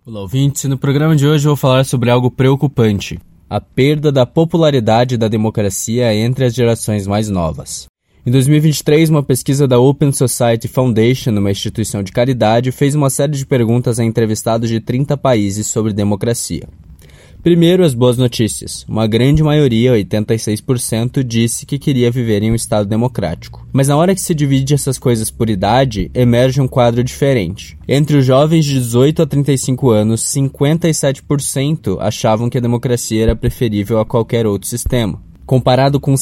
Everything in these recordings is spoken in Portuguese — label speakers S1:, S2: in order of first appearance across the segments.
S1: Olá, ouvintes. No programa de hoje eu vou falar sobre algo preocupante: a perda da popularidade da democracia entre as gerações mais novas. Em 2023, uma pesquisa da Open Society Foundation, uma instituição de caridade, fez uma série de perguntas a entrevistados de 30 países sobre democracia. Primeiro, as boas notícias. Uma grande maioria, 86%, disse que queria viver em um estado democrático. Mas na hora que se divide essas coisas por idade, emerge um quadro diferente. Entre os jovens de 18 a 35 anos, 57% achavam que a democracia era preferível a qualquer outro sistema, comparado com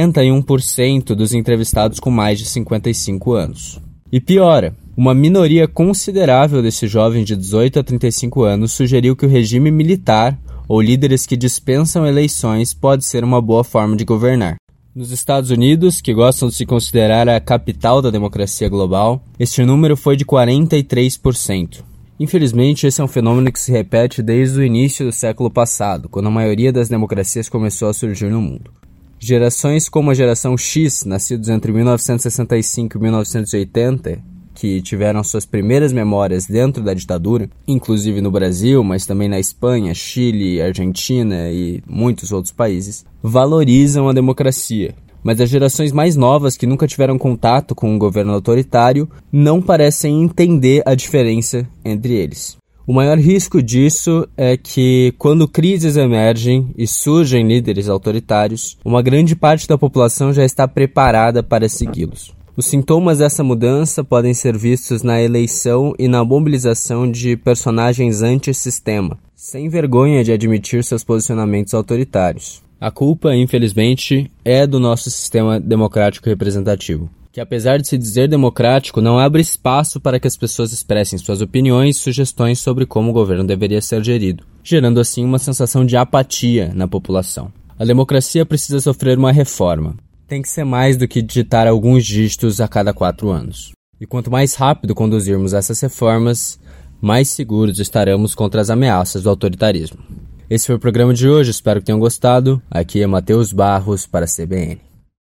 S1: 71% dos entrevistados com mais de 55 anos. E piora, uma minoria considerável desses jovens de 18 a 35 anos sugeriu que o regime militar ou líderes que dispensam eleições pode ser uma boa forma de governar. Nos Estados Unidos, que gostam de se considerar a capital da democracia global, este número foi de 43%. Infelizmente, esse é um fenômeno que se repete desde o início do século passado, quando a maioria das democracias começou a surgir no mundo. Gerações como a geração X, nascidos entre 1965 e 1980, que tiveram suas primeiras memórias dentro da ditadura, inclusive no Brasil, mas também na Espanha, Chile, Argentina e muitos outros países, valorizam a democracia. Mas as gerações mais novas, que nunca tiveram contato com um governo autoritário, não parecem entender a diferença entre eles. O maior risco disso é que, quando crises emergem e surgem líderes autoritários, uma grande parte da população já está preparada para segui-los. Os sintomas dessa mudança podem ser vistos na eleição e na mobilização de personagens anti-sistema, sem vergonha de admitir seus posicionamentos autoritários. A culpa, infelizmente, é do nosso sistema democrático representativo, que, apesar de se dizer democrático, não abre espaço para que as pessoas expressem suas opiniões e sugestões sobre como o governo deveria ser gerido, gerando assim uma sensação de apatia na população. A democracia precisa sofrer uma reforma. Tem que ser mais do que digitar alguns dígitos a cada 4 anos. E quanto mais rápido conduzirmos essas reformas, mais seguros estaremos contra as ameaças do autoritarismo. Esse foi o programa de hoje, espero que tenham gostado. Aqui é Matheus Barros para a CBN.